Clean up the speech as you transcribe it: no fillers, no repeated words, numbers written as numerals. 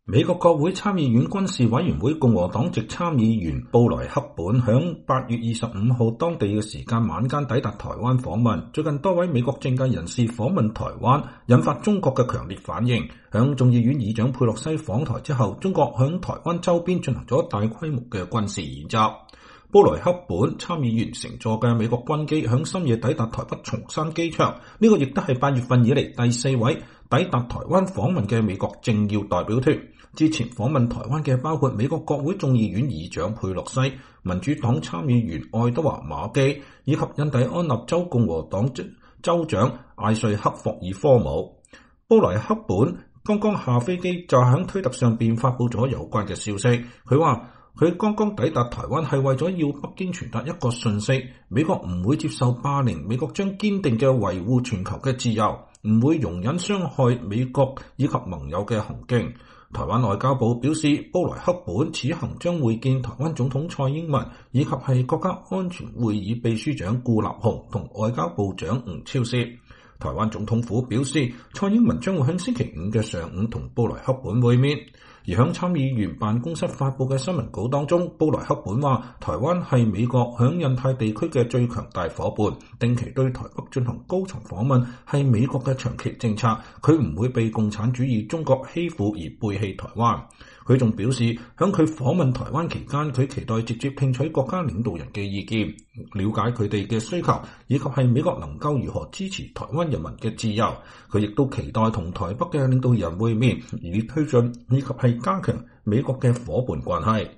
美國國會參議院軍事委員會共和黨籍參議員布萊克本響8月25號當地嘅時間晚間抵達台灣訪問。最近多位美國政界人士訪問台灣，引發中國嘅強烈反應。響眾議院議長佩洛西訪台之後，中國響台灣周邊進行咗大規模嘅軍事演習。布萊克本參議員乘坐嘅美國軍機響深夜抵達台北松山機場，呢個亦都係8月份以嚟第4位抵達台灣訪問嘅美國政要代表團。之前訪問台灣嘅包括美國國會眾議院議長佩洛西、民主黨參議員愛德華馬基以及印第安納州共和黨州長艾瑞克霍爾科姆。布萊克本剛剛下飛機就喺推特上邊發布咗有關嘅消息，佢話佢剛剛抵達台灣係為咗要北京傳達一個訊息，美國唔會接受霸凌，美國將堅定嘅維護全球嘅自由，唔會容忍傷害美國以及盟友嘅行徑。台灣外交部表示，布萊克本此行將會見台灣總統蔡英文，以及係國家安全會議秘書長顧立雄同外交部長吳釗燮。台灣總統府表示，蔡英文將會喺星期5嘅上午同布萊克本會面。而響參議員辦公室發布嘅新聞稿當中，布萊克本話台灣係美國響印太地區嘅最強大夥伴，定期對台北進行高層訪問係美國嘅長期政策，佢唔會被共產主義中國欺負而背棄台灣。佢仲表示，響佢訪問台灣期間，佢期待直接聽取國家領導人嘅意見，了解佢哋嘅需求，以及係美國能夠如何支持台灣人民嘅自由。佢亦都期待同台北嘅領導人會面，以推進以及係加強美國嘅夥伴關係。